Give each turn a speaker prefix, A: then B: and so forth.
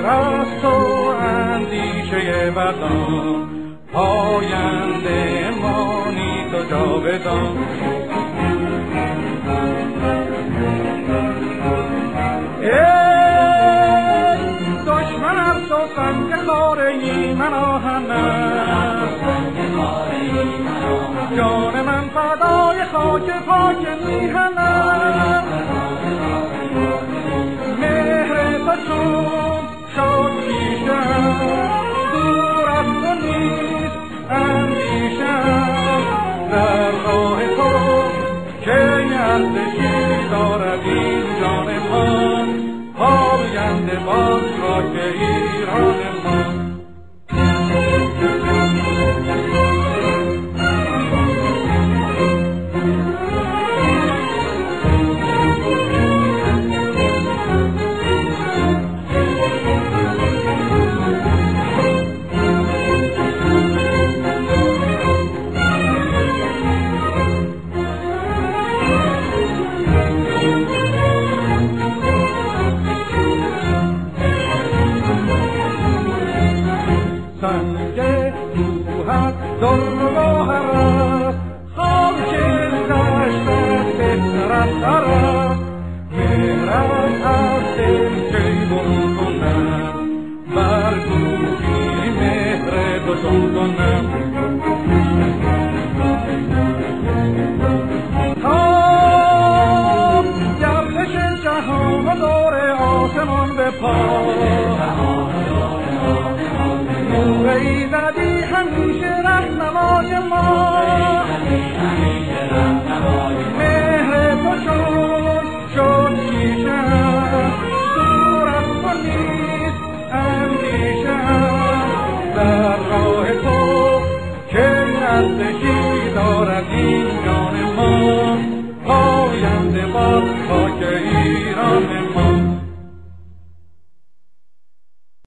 A: دور از تو اندیشه بدان، پاینده مانی تو جاودان. ای دشمن از تو سنگ خاره من آهن است، جان من فدای خاک پاک میهن است. مهر تو چون شد پیشم، دور از تو نیست اندیشم. در راه تو که ارزشی دارد این جان من، پاینده باز خاک ایران من. سنگ روحت در گوهر است، خاک دشتت بهتر از سر است. مهرت از دل جیبون کنم، بر گوشی مهر دوشون کنم. تا گردش جهان و دور آسمان به پا،